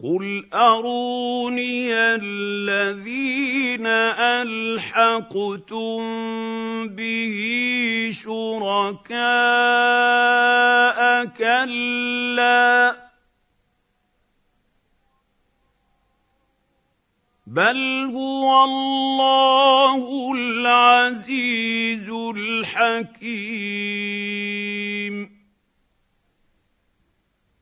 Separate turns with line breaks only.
قُلْ أَرُونِيَ الَّذِينَ أَلْحَقْتُم بِهِ شُرَكَاءَ ۖ كَلَّا بَلْ هُوَ اللَّهُ الْعَزِيزُ الْحَكِيمُ.